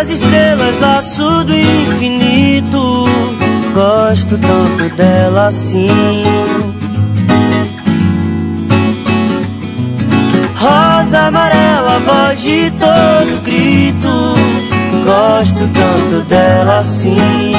estrelas, laço do infinito. Gosto tanto dela assim. Rosa amarela, voz de todo grito. Gosto tanto dela assim.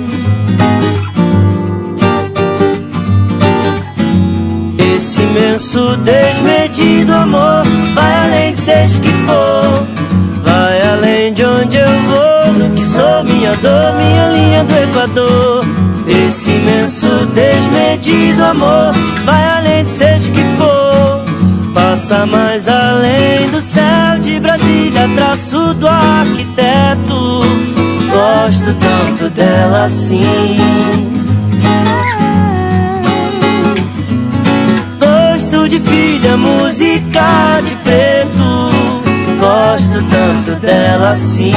Esse imenso desmedido amor vai além de seja que for, vai além de onde eu vou, do que sou, minha dor, minha linha do Equador. Esse imenso desmedido amor vai além de seja que for, passa mais além do céu de Brasília, traço do arquiteto. Gosto tanto dela assim. Gosto de filha, música de preto. Gosto tanto dela assim.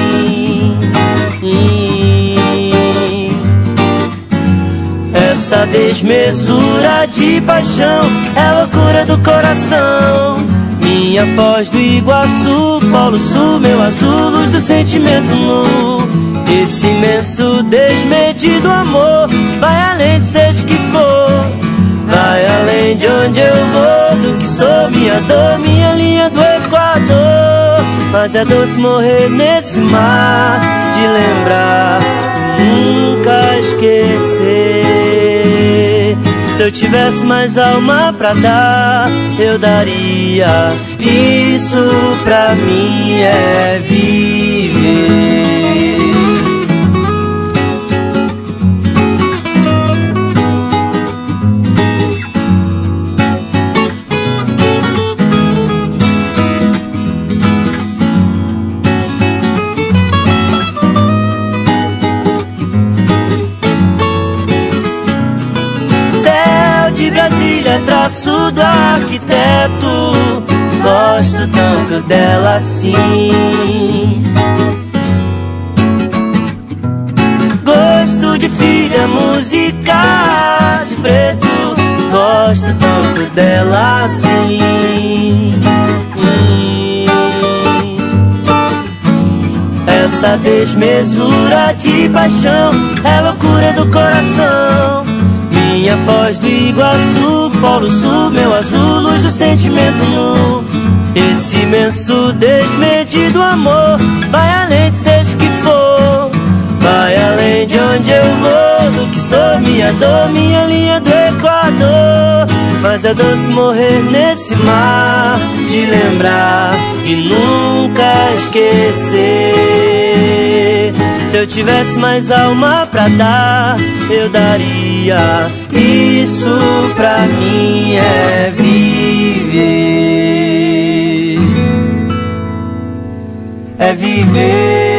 Essa desmesura de paixão é loucura do coração. Minha Foz do Iguaçu, Polo Sul, meu azul, luz do sentimento nu. Esse imenso desmedido amor vai além de seja que for, vai além de onde eu vou, do que sou, minha dor, minha linha do Equador. Mas é doce morrer nesse mar de lembrar, nunca esquecer. Se eu tivesse mais alma pra dar, eu daria. Isso pra mim é viver. Brasília, traço do arquiteto. Gosto tanto dela assim. Gosto de filha, música de preto. Gosto tanto dela assim. Essa desmesura de paixão é loucura do coração. Minha Foz do Iguaçu, Polo Sul, meu azul, luz do sentimento nu. Esse imenso desmedido amor vai além de seja que for, vai além de onde eu vou, do que sou, minha dor, minha linha do Equador. Mas é doce morrer nesse mar de lembrar e nunca esquecer. Se eu tivesse mais alma pra dar, eu daria. Isso pra mim é viver. É viver.